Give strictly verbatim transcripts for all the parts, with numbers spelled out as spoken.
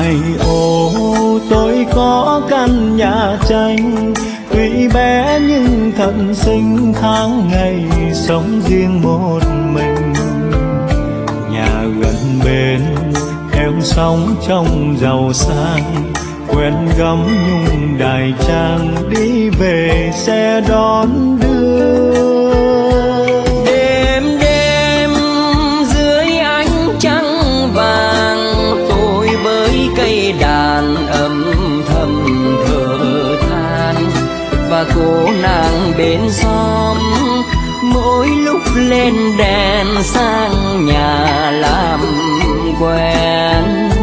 này ô tôi có căn nhà tranh, tuy bé nhưng thật xinh, tháng ngày sống riêng một mình. Nhà gần bên theo sóng trong giàu sang, quen gấm nhung đài trang, đi về xe đón đưa. Đêm đêm dưới ánh trăng vàng, tôi với cây đàn âm thầm thở than, và cô nàng bên xóm mỗi lúc lên đèn sang nhà làm quen.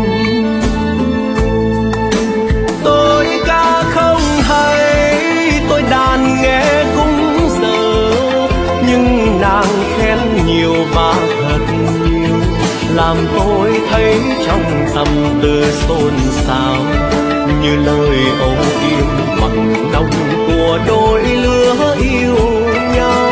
Tôi ca không hay, tôi đàn nghe cũng giờ, nhưng nàng khen nhiều và thật nhiều, làm tôi thấy trong tâm tư xôn xao, như lời âu yếm mặn nồng của đôi lứa yêu nhau.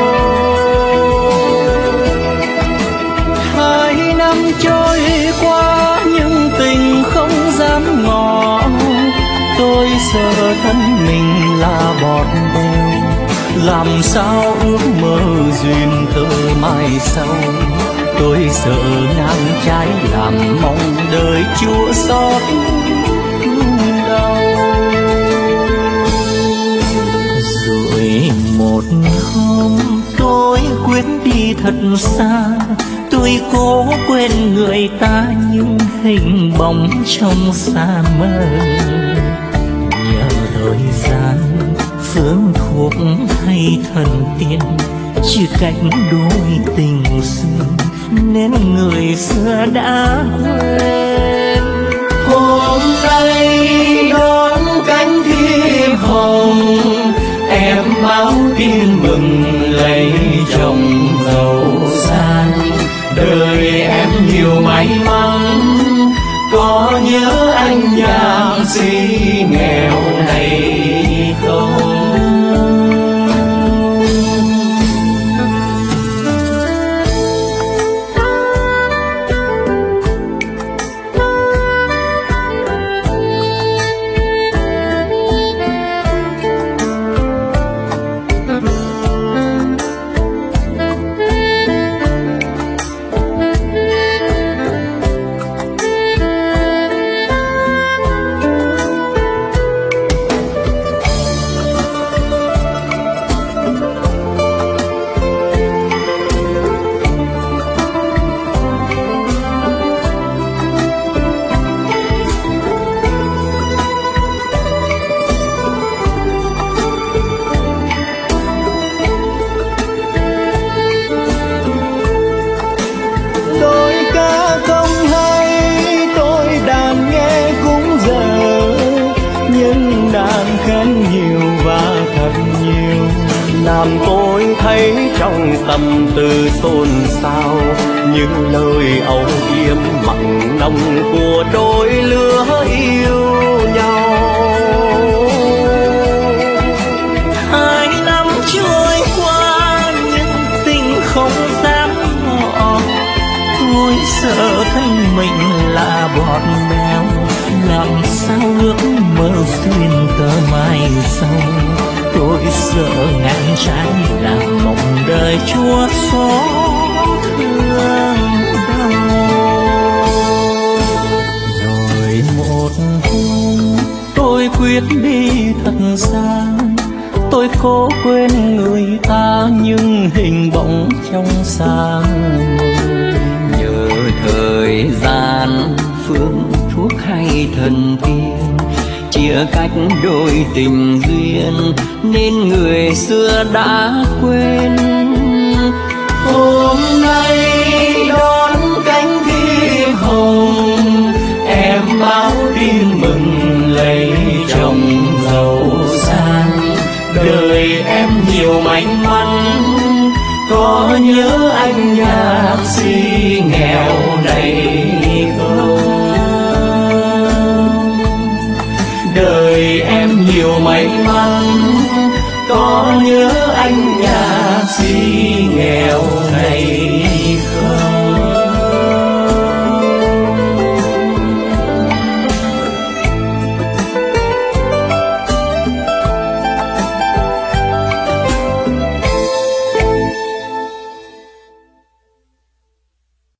Hai năm trôi qua nhưng tình không dám ngỏ, tôi sợ thân mình là bọt bèo, làm sao ước mơ duyên tơ mai sau. Tôi sợ ngang trái làm mong đời chua xót đau. Rồi một hôm tôi quyết đi thật xa, tôi cố quên người ta nhưng hình bóng trong xa mơ. Nhờ thời gian phương thuốc hay thần tiên, chỉ cách đôi tình xưa nên người xưa đã quên. Hôm nay đón cánh thiệp hồng, em báo tin mừng lấy chồng giàu sang. Đời em nhiều may mắn, có nhớ anh nhạc sĩ nghèo này không? Làm tôi thấy trong tâm tư xôn xao, như lời âu yếm mặn nồng của đôi lứa yêu nhau. Hai năm trôi qua nhưng tình không dám ngỏ, tôi sợ thân mình là bọt bèo, làm sao ước mơ xuyên tơ mai sau. Tôi sợ ngàn trái làm mộng đời chua xót thương đau. Rồi một hôm tôi quyết đi thật xa, tôi cố quên người ta nhưng hình bóng trong xa. Nhờ thời gian phương thuốc hay thần tiên, chia cách đôi tình duyên nên người xưa đã quên. Hôm nay đón cánh thiệp hồng, em báo tin mừng lấy chồng giàu sang. Đời em nhiều may mắn, có nhớ anh nhạc sĩ nghèo này không? Đời em nhiều may mắn, có nhớ anh nhạc sĩ nghèo này không?